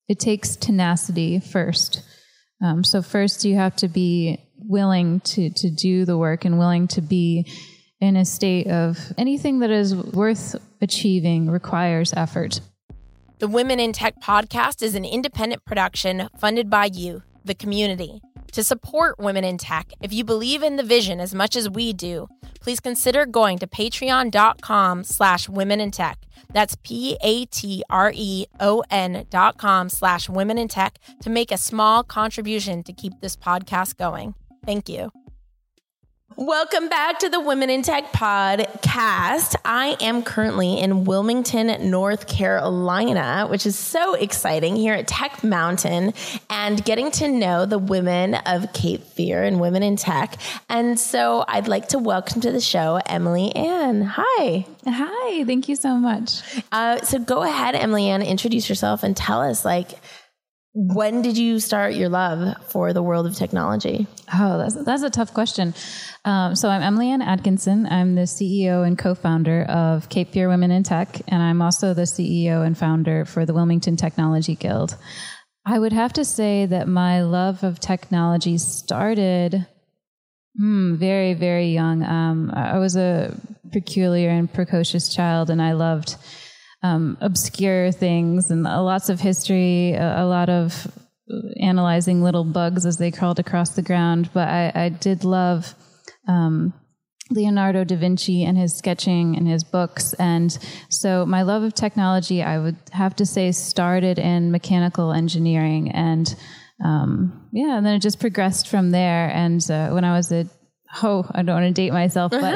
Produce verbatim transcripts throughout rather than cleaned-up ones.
it takes tenacity first. Um, so first you have to be willing to, to do the work and willing to be in a state of anything that is worth achieving requires effort. The Women in Tech podcast is an independent production funded by you, the community. To support Women in Tech, if you believe in the vision as much as we do, please consider going to patreon.com slash women in tech. That's P-A-T-R-E-O-N dot com slash women in tech to make a small contribution to keep this podcast going. Thank you. Welcome back to the Women in Tech podcast. I am currently in Wilmington, North Carolina, which is so exciting, here at Tech Mountain, and getting to know the women of Cape Fear and Women in Tech. And so I'd like to welcome to the show Emily Ann. Hi. Hi. Thank you so much. Uh, so go ahead, Emily Ann, introduce yourself and tell us, like, when did you start your love for the world of technology? Oh, that's that's a tough question. Um, so I'm Emily Ann Atkinson. I'm the C E O and co-founder of Cape Fear Women in Tech, and I'm also the C E O and founder for the Wilmington Technology Guild. I would have to say that my love of technology started hmm, very, very young. Um, I was a peculiar and precocious child, and I loved Um, obscure things and lots of history, a, a lot of analyzing little bugs as they crawled across the ground. But I, I did love um, Leonardo da Vinci and his sketching and his books. And so my love of technology, I would have to say, started in mechanical engineering. And um, yeah, and then it just progressed from there. And uh, when I was a Oh, I don't want to date myself, but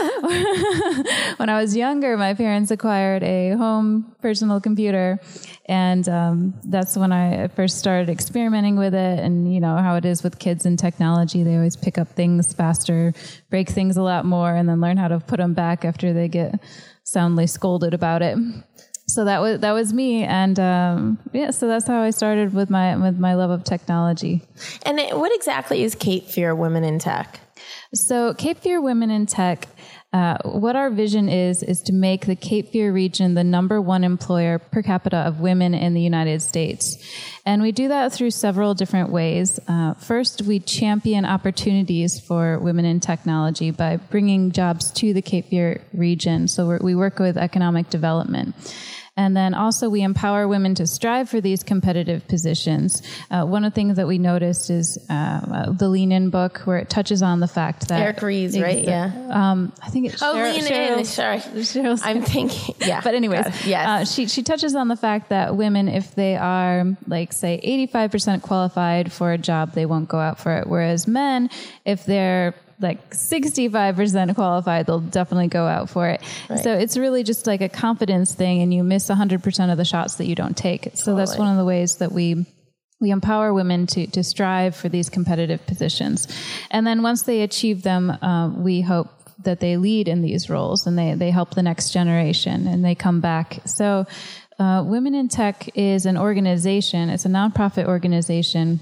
when I was younger, my parents acquired a home personal computer, and um, that's when I first started experimenting with it. And you know how it is with kids in technology; they always pick up things faster, break things a lot more, and then learn how to put them back after they get soundly scolded about it. So that was that was me, and um, yeah, so that's how I started with my with my love of technology. And what exactly is Cape Fear Women in Tech? So Cape Fear Women in Tech, uh, what our vision is, is to make the Cape Fear region the number one employer per capita of women in the United States. And we do that through several different ways. Uh, first, we champion opportunities for women in technology by bringing jobs to the Cape Fear region. So we're, we work with economic development. And then also we empower women to strive for these competitive positions. Uh, one of the things that we noticed is uh, the Lean In book, where it touches on the fact that Eric Ries, right? Yeah. Um, I think it's oh, Cheryl, Lean Cheryl, In. Sorry, Cheryl, I'm thinking. Yeah, but anyways, yes, uh, she she touches on the fact that women, if they are like say eighty-five percent qualified for a job, they won't go out for it. Whereas men, if they're like sixty-five percent qualified, they'll definitely go out for it. Right. So it's really just like a confidence thing, and you miss one hundred percent of the shots that you don't take. So totally. That's one of the ways that we we empower women to to strive for these competitive positions. And then once they achieve them, uh, we hope that they lead in these roles and they, they help the next generation and they come back. So uh, Women in Tech is an organization. It's a nonprofit organization.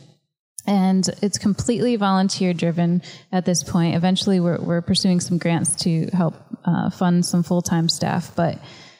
And it's completely volunteer driven at this point. Eventually, we're, we're pursuing some grants to help uh, fund some full-time staff. But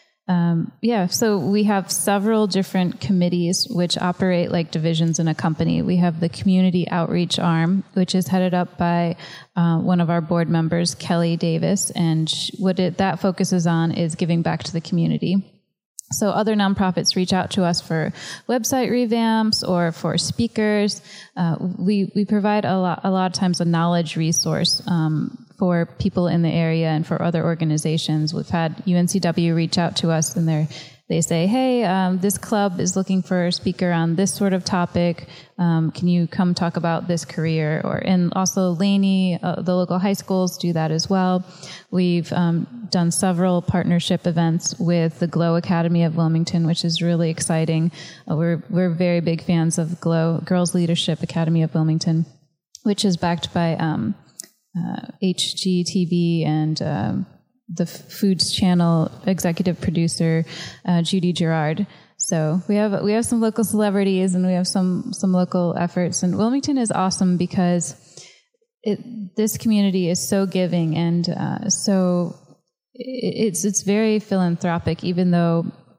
um, yeah, so we have several different committees which operate like divisions in a company. We have the community outreach arm, which is headed up by uh, one of our board members, Kelly Davis. And what it, that focuses on is giving back to the community. So other nonprofits reach out to us for website revamps or for speakers. Uh, we we provide a lot a lot of times a knowledge resource um, for people in the area and for other organizations. We've had U N C W reach out to us, and they're they say, hey, um, this club is looking for a speaker on this sort of topic. Um, can you come talk about this career? Or and also Laney, uh, the local high schools do that as well. We've um, done several partnership events with the Glow Academy of Wilmington, which is really exciting. Uh, we're we're very big fans of Glow, Girls Leadership Academy of Wilmington, which is backed by um, uh, H G T V and um, the Foods Channel executive producer, uh, Judy Gerard. So we have we have some local celebrities and we have some some local efforts. And Wilmington is awesome because it, this community is so giving and uh, so it, it's it's very philanthropic. Even though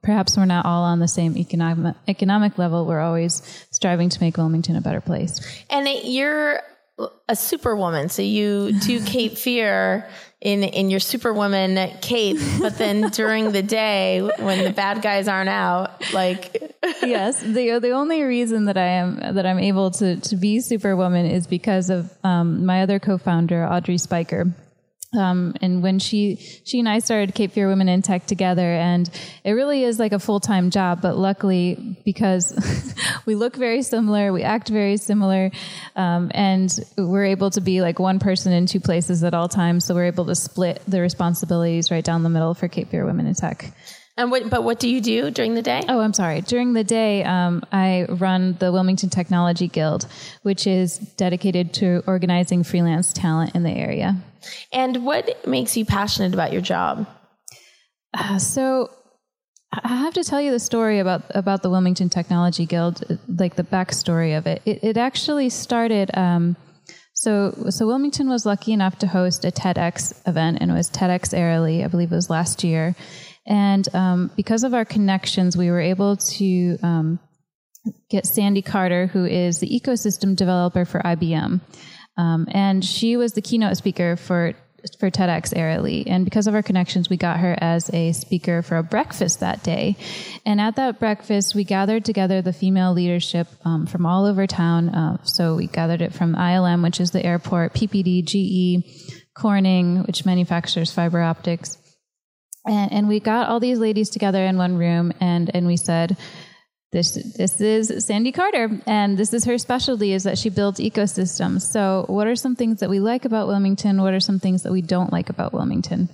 perhaps we're not all on the same economic economic level. We're always striving to make Wilmington a better place. And it, you're a superwoman, so you do Cape Fear in in your superwoman cape, but then during the day when the bad guys aren't out, like yes, the the only reason that I am that I'm able to to be superwoman is because of um, my other co-founder, Audrey Spiker. Um, and when she, she and I started Cape Fear Women in Tech together, and it really is like a full-time job, but luckily because we look very similar, we act very similar, um, and we're able to be like one person in two places at all times. So we're able to split the responsibilities right down the middle for Cape Fear Women in Tech. And what, but what do you do during the day? Oh, I'm sorry. During the day, um, I run the Wilmington Technology Guild, which is dedicated to organizing freelance talent in the area. And what makes you passionate about your job? Uh, so I have to tell you the story about, about the Wilmington Technology Guild, like the backstory of it. It, it actually started, um, so, so Wilmington was lucky enough to host a TEDx event, and it was TEDx Airly, I believe it was last year. And um, because of our connections, we were able to um, get Sandy Carter, who is the ecosystem developer for I B M. Um, and she was the keynote speaker for for TEDx Airly. And because of our connections, we got her as a speaker for a breakfast that day. And at that breakfast, we gathered together the female leadership um, from all over town. Uh, so we gathered it from I L M, which is the airport, P P D, G E, Corning, which manufactures fiber optics. And, and we got all these ladies together in one room, and, and we said, this, this is Sandy Carter, and this is her specialty, is that she builds ecosystems. So what are some things that we like about Wilmington? What are some things that we don't like about Wilmington?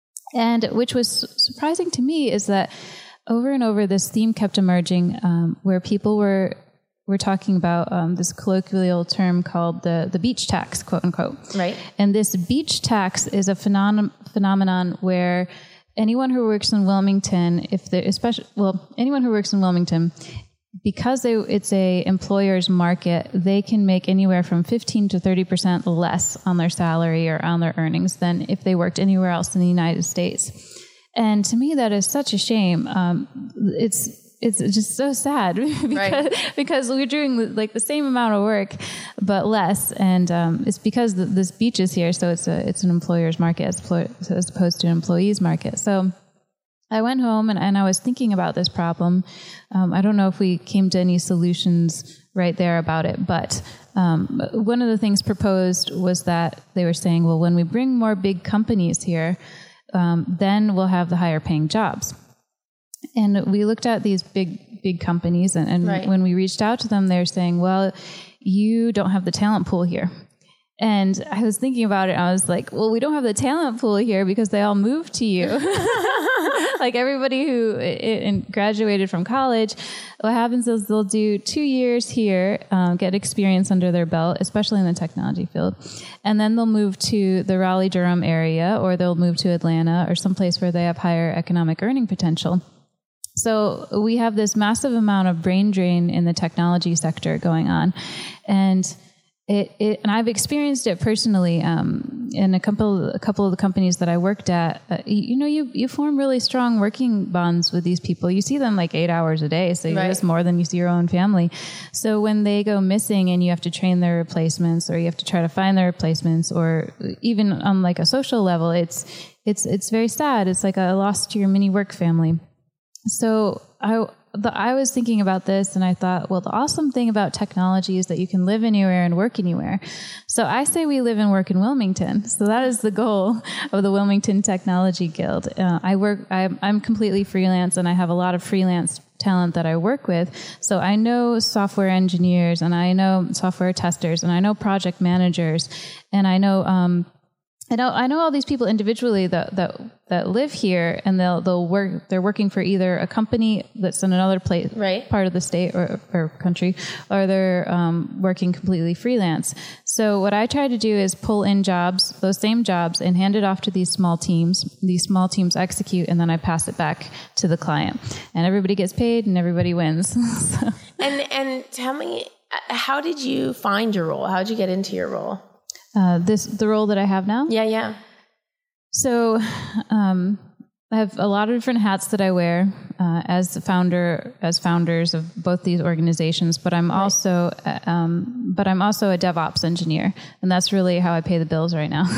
And which was surprising to me is that over and over this theme kept emerging, um, where people were were talking about um, this colloquial term called the, the beach tax, quote unquote. Right. And this beach tax is a phenom- phenomenon where anyone who works in Wilmington, if they're especially, well, anyone who works in Wilmington, because they, it's a employer's market, they can make anywhere from fifteen to thirty percent less on their salary or on their earnings than if they worked anywhere else in the United States. And to me, that is such a shame. Um, it's, it's just so sad because, right. because we're doing like the same amount of work, but less. And um, it's because the, this beach is here. So it's a, it's an employer's market as, as opposed to an employee's market. So I went home and, and I was thinking about this problem. Um, I don't know if we came to any solutions right there about it, but um, one of the things proposed was that they were saying, well, when we bring more big companies here, um, then we'll have the higher paying jobs. And we looked at these big, big companies, and, and right. when we reached out to them, they're saying, well, you don't have the talent pool here. And I was thinking about it, and I was like, well, we don't have the talent pool here because they all moved to you. Like everybody who it, it graduated from college, what happens is they'll do two years here, um, get experience under their belt, especially in the technology field. And then they'll move to the Raleigh-Durham area, or they'll move to Atlanta or someplace where they have higher economic earning potential. So we have this massive amount of brain drain in the technology sector going on. And It, it, and I've experienced it personally um, in a couple, a couple of the companies that I worked at. Uh, you, you know, you, you form really strong working bonds with these people. You see them like eight hours a day, so you right. just more than you see your own family. So when they go missing and you have to train their replacements, or you have to try to find their replacements, or even on like a social level, it's it's it's very sad. It's like a loss to your mini work family. So I. The, I was thinking about this and I thought, well, the awesome thing about technology is that you can live anywhere and work anywhere. So I say we live and work in Wilmington. So that is the goal of the Wilmington Technology Guild. Uh, I work, I'm, I'm completely freelance, and I have a lot of freelance talent that I work with. So I know software engineers, and I know software testers, and I know project managers, and I know, um, I know I know all these people individually that that that live here, and they'll they'll work. They're working for either a company that's in another place, right. part of the state or, or country, or they're um, working completely freelance. So what I try to do is pull in jobs, those same jobs, and hand it off to these small teams. These small teams execute, and then I pass it back to the client, and everybody gets paid, and everybody wins. So. And and tell me, how did you find your role? How did you get into your role? Uh, this the role that I have now? Yeah, yeah. So, um, I have a lot of different hats that I wear uh, as the founder, as founders of both these organizations. But I'm right. also, uh, um, but I'm also a DevOps engineer, and that's really how I pay the bills right now.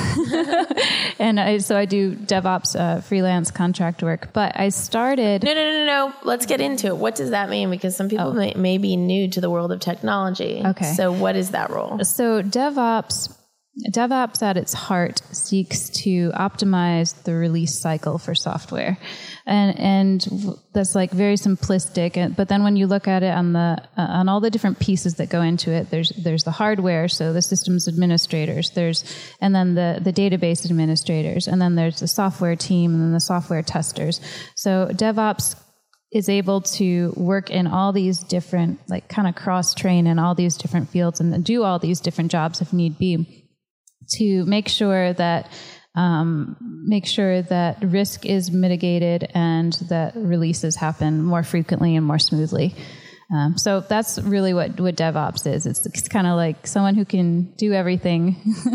and I, so I do DevOps uh, freelance contract work. But I started. No, no, no, no, no. Let's get into it. What does that mean? Because some people oh. may, may be new to the world of technology. Okay. So what is that role? So DevOps. DevOps at its heart seeks to optimize the release cycle for software. And and that's like very simplistic. But then when you look at it on the uh, on all the different pieces that go into it, there's there's the hardware, so the systems administrators, there's and then the, the database administrators, and then there's the software team, and then the software testers. So DevOps is able to work in all these different, like kind of cross-train in all these different fields and do all these different jobs if need be, to make sure that um, make sure that risk is mitigated and that releases happen more frequently and more smoothly. Um, so that's really what, what DevOps is. It's, it's kind of like someone who can do everything,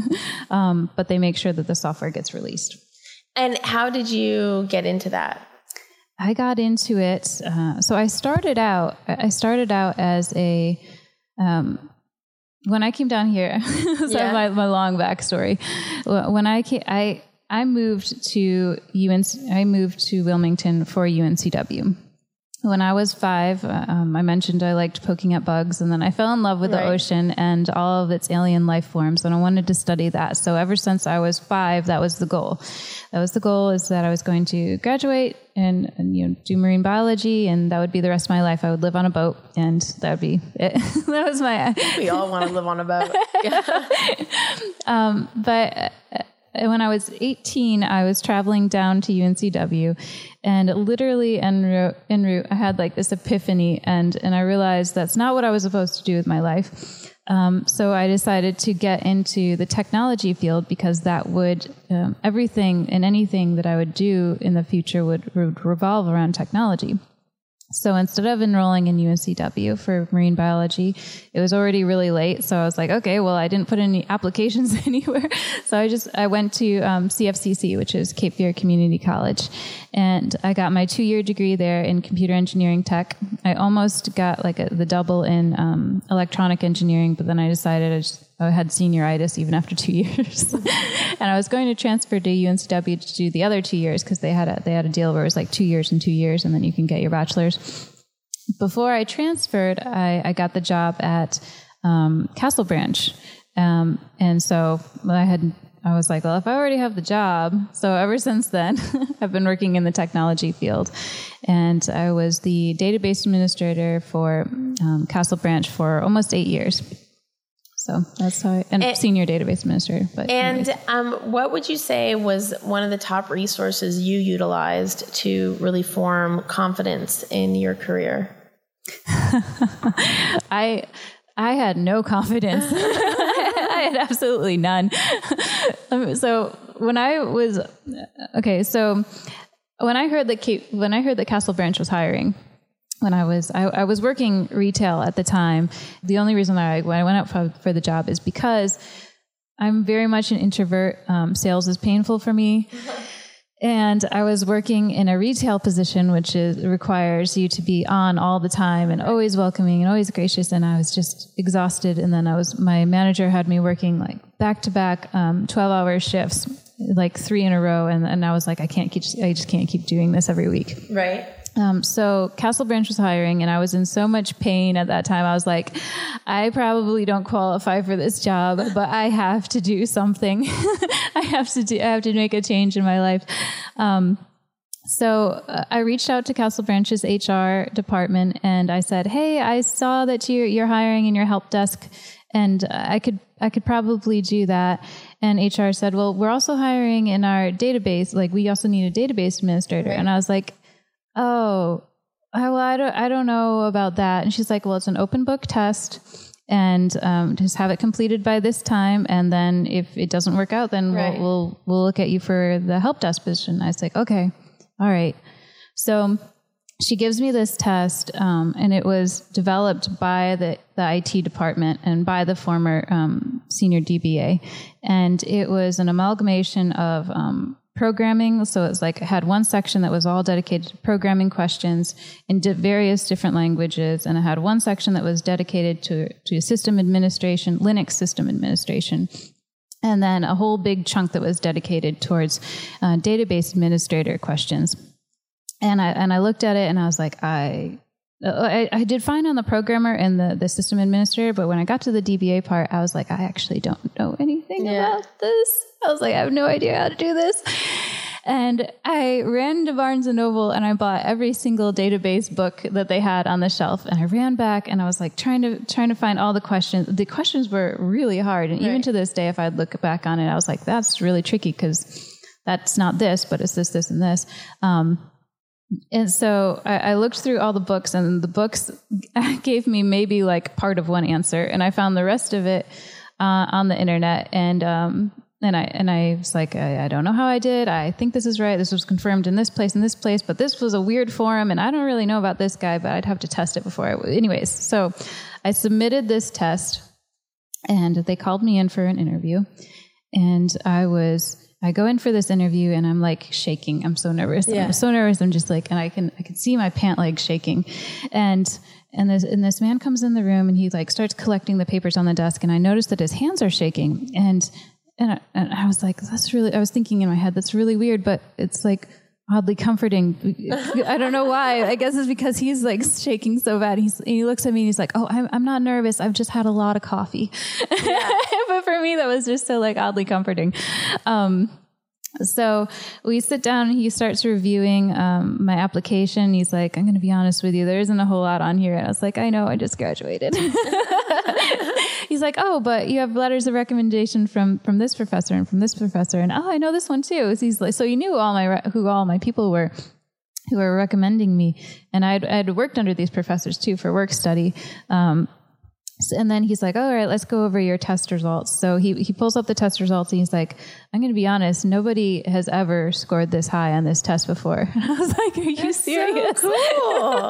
um, but they make sure that the software gets released. And how did you get into that? I got into it. Uh, so I started out. I started out as a. Um, When I came down here, so yeah. my, my long backstory. When I came, I I moved to U N C. I moved to Wilmington for U N C W. When I was five, um, I mentioned I liked poking at bugs, and then I fell in love with right. the ocean and all of its alien life forms, and I wanted to study that. So ever since I was five, that was the goal. That was the goal, is that I was going to graduate and, and you know do marine biology, and that would be the rest of my life. I would live on a boat, and that would be it. That was my. We all want to live on a boat. Yeah. um, but. Uh, When I was eighteen, I was traveling down to U N C W, and literally en route, en route I had like this epiphany, and, and I realized that's not what I was supposed to do with my life. Um, so I decided to get into the technology field, because that would, um, everything and anything that I would do in the future would, would revolve around technology. So instead of enrolling in U N C W for marine biology, it was already really late. So I was like, okay, well, I didn't put any applications anywhere. So I just, I went to um, C F C C, which is Cape Fear Community College. And I got my two-year degree there in computer engineering tech. I almost got like a, the double in um, electronic engineering, but then I decided I, just, I had senioritis even after two years. And I was going to transfer to U N C W to do the other two years because they had a, they had a deal where it was like two years and two years, and then you can get your bachelor's. Before I transferred, I, I got the job at um, Castle Branch. Um, and so I had, I was like, well, if I already have the job. So ever since then, I've been working in the technology field. And I was the database administrator for um, Castle Branch for almost eight years. So that's how I, and, and senior database administrator. But and um, what would you say was one of the top resources you utilized to really form confidence in your career? I I had no confidence. I had absolutely none. So when I was okay, so when I heard that Cape, when I heard that Castle Branch was hiring. When I was, I, I was working retail at the time. The only reason I, when I went out for, for the job is because I'm very much an introvert. Um, sales is painful for me. And I was working in a retail position, which is, requires you to be on all the time and always welcoming and always gracious. And I was just exhausted. And then I was, my manager had me working like back to back, um, twelve hour shifts, like three in a row. And, and I was like, I can't keep, I just can't keep doing this every week. Right. Um, so Castle Branch was hiring, and I was in so much pain at that time. I was like, I probably don't qualify for this job, but I have to do something. I have to do, I have to make a change in my life. Um, so uh, I reached out to Castle Branch's H R department, and I said, hey, I saw that you're, you're hiring in your help desk, and I could, I could probably do that. And H R said, well, we're also hiring in our database. Like, we also need a database administrator. Right. And I was like, oh, well, I don't, I don't know about that. And she's like, well, it's an open book test, and um, just have it completed by this time. And then if it doesn't work out, then right. we'll, we'll, we'll look at you for the help desk position. I was like, okay, all right. So she gives me this test, um, and it was developed by the, the I T department and by the former um, senior D B A. And it was an amalgamation of um, programming. So it's like, it had one section that was all dedicated to programming questions in di- various different languages. And it had one section that was dedicated to, to system administration, Linux system administration. And then a whole big chunk that was dedicated towards uh, database administrator questions. And I, and I looked at it and I was like, I, I, I did fine on the programmer and the, the system administrator, but when I got to the D B A part, I was like, I actually don't know anything yeah. about this. I was like, I have no idea how to do this. And I ran to Barnes and Noble and I bought every single database book that they had on the shelf. And I ran back and I was like trying to trying to find all the questions. The questions were really hard. And right. even to this day, if I'd look back on it, I was like, that's really tricky because that's not this, but it's this, this, and this. Um, And so I, I looked through all the books, and the books gave me maybe like part of one answer, and I found the rest of it uh, on the internet. And um, and I and I was like, I, I don't know how I did. I think this is right. This was confirmed in this place and this place, but this was a weird forum, and I don't really know about this guy, but I'd have to test it before. I, anyways, so I submitted this test, and they called me in for an interview, and I was. I go in for this interview and I'm like shaking. I'm so nervous. Yeah. I'm so nervous. I'm just like, and I can, I can see my pant legs shaking. And, and this, and this man comes in the room and he like starts collecting the papers on the desk. And I noticed that his hands are shaking. And, and I, and I was like, that's really, I was thinking in my head, that's really weird, but it's like oddly comforting. I don't know why. I guess it's because he's like shaking so bad. He's, he looks at me and he's like, oh, I'm, I'm not nervous. I've just had a lot of coffee. Yeah. But for me, that was just so like oddly comforting. Um, so we sit down and he starts reviewing um, my application. He's like, I'm going to be honest with you. There isn't a whole lot on here. And I was like, I know, I just graduated. He's like, oh, but you have letters of recommendation from, from this professor and from this professor. And oh, I know this one too. So he's like, so you knew all my, re- who all my people were, who were recommending me. And I'd, I'd worked under these professors too for work study. Um, So, and then he's like, all right, let's go over your test results. So he, he pulls up the test results and he's like, I'm going to be honest, nobody has ever scored this high on this test before. And I was like, are you That's serious? So cool.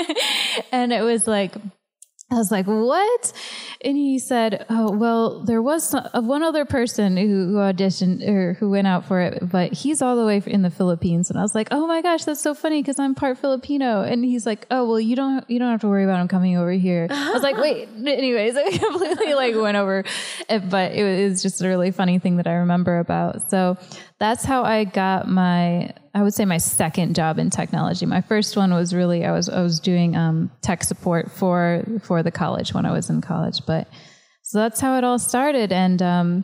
And it was like, I was like, what? And he said, oh, well, there was some, uh, one other person who, who auditioned or who went out for it, but he's all the way in the Philippines. And I was like, oh my gosh, that's so funny because I'm part Filipino. And he's like, oh, well, you don't, you don't have to worry about him coming over here. I was like, wait, anyways, I completely like went over it, but it was just a really funny thing that I remember about. So that's how I got my, I would say my second job in technology. My first one was really, I was, I was doing, um, tech support for, for the college when I was in college. But so that's how it all started. And, um,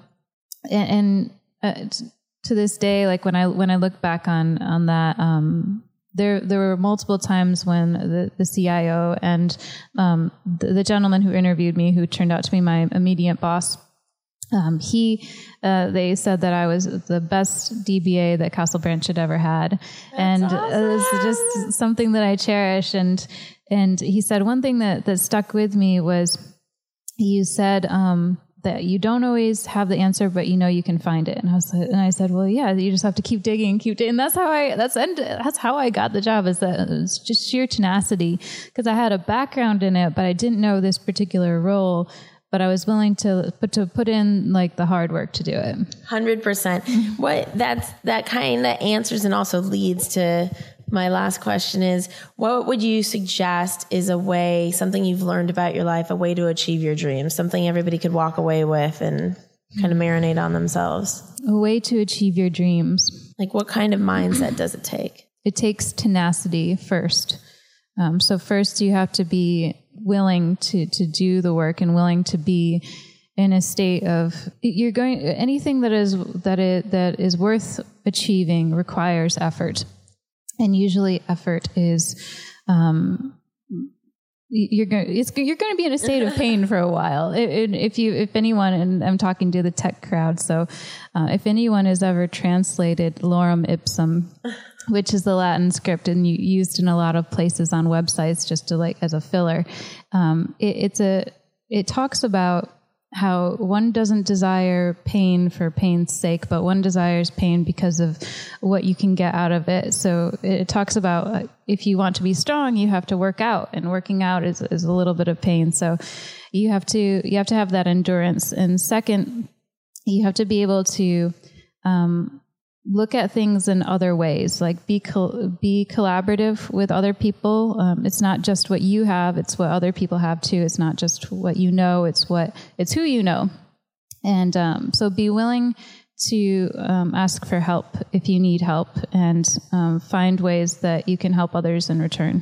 and, and uh, to this day, like when I, when I look back on, on that, um, there, there were multiple times when the, the C I O and, um, the, the gentleman who interviewed me, who turned out to be my immediate boss, Um, he, uh, they said that I was the best D B A that Castle Branch had ever had. That's and awesome. It was just something that I cherish. And, and he said one thing that, that stuck with me was you said, um, that you don't always have the answer, but you know, you can find it. And I was like, and I said, well, yeah, you just have to keep digging and keep digging. And that's how I, that's, and that's how I got the job, is that it was just sheer tenacity, because I had a background in it, but I didn't know this particular role. But I was willing to put to put in like the hard work to do it. one hundred percent. What that's that kind of answers and also leads to my last question is, what would you suggest is a way, something you've learned about your life, a way to achieve your dreams, something everybody could walk away with and kind of marinate on themselves? A way to achieve your dreams. Like what kind of mindset does it take? It takes tenacity first. Um, so first you have to be willing to, to do the work and willing to be in a state of, you're going, anything that is, that is, that is worth achieving requires effort. And usually effort is, um, you're going, it's, you're going to be in a state of pain for a while. It, it, if you, if anyone, and I'm talking to the tech crowd, so, uh, if anyone has ever translated lorem ipsum, which is the Latin script and you, used in a lot of places on websites just to like as a filler. Um, it, it's a, it talks about how one doesn't desire pain for pain's sake, but one desires pain because of what you can get out of it. So it talks about uh, if you want to be strong, you have to work out, and working out is, is a little bit of pain. So you have to, you have to have that endurance. And second, you have to be able to, um, look at things in other ways, like be col- be collaborative with other people. Um, it's not just what you have, it's what other people have too. It's not just what you know, it's what it's who you know. And um, so be willing to um, ask for help if you need help, and um, find ways that you can help others in return.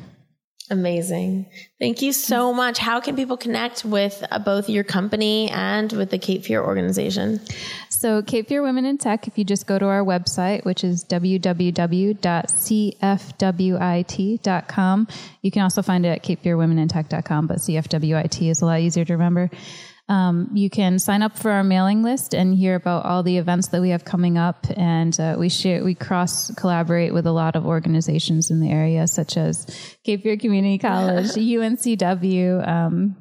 Amazing. Thank you so much. How can people connect with uh, both your company and with the Cape Fear organization? So Cape Fear Women in Tech, if you just go to our website, which is w w w dot c f w i t dot com. You can also find it at cape fear women in tech dot com, but C F W I T is a lot easier to remember. Um, you can sign up for our mailing list and hear about all the events that we have coming up. And uh, we share, we cross collaborate with a lot of organizations in the area, such as Cape Fear Community College, U N C W, um,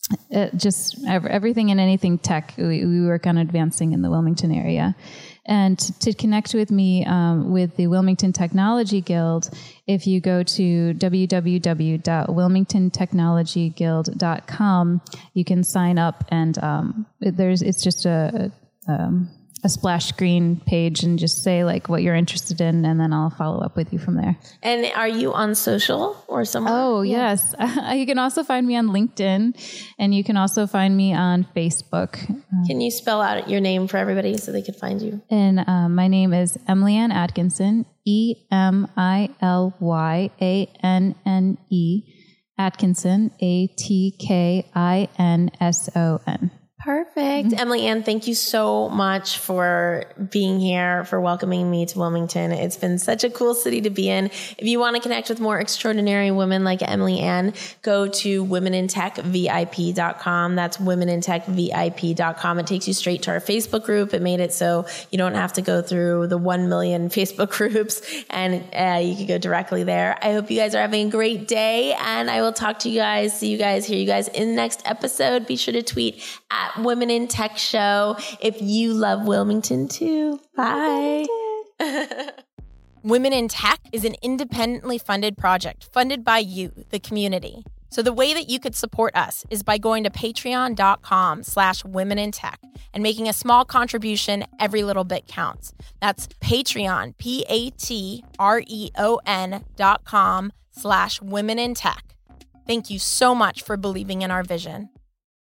it just everything and anything tech. We, we work on advancing in the Wilmington area. And to connect with me um, with the Wilmington Technology Guild, if you go to w w w dot wilmington technology guild dot com, you can sign up, and um, there's it's just a, a a splash screen page, and just say like what you're interested in, and then I'll follow up with you from there. And are you on social or somewhere? Oh, yeah. Yes. You can also find me on LinkedIn, and you can also find me on Facebook. Can you spell out your name for everybody so they could find you? And um, my name is Emily Ann Atkinson, E M I L Y A N N E, Atkinson, A T K I N S O N. Perfect. Mm-hmm. Emily Ann, thank you so much for being here, for welcoming me to Wilmington. It's been such a cool city to be in. If you want to connect with more extraordinary women like Emily Ann, go to women in tech V I P dot com. That's women in tech V I P dot com. It takes you straight to our Facebook group. It made it so you don't have to go through the one million Facebook groups, and uh, you can go directly there. I hope you guys are having a great day, and I will talk to you guys, see you guys, hear you guys in the next episode. Be sure to tweet at Women in Tech Show if you love Wilmington too. Bye. Women in Tech is an independently funded project funded by you, the community. So the way that you could support us is by going to patreon.com slash women in tech and making a small contribution. Every little bit counts. That's Patreon, P-A-T-R-E-O-N dot com slash women in tech. Thank you so much for believing in our vision.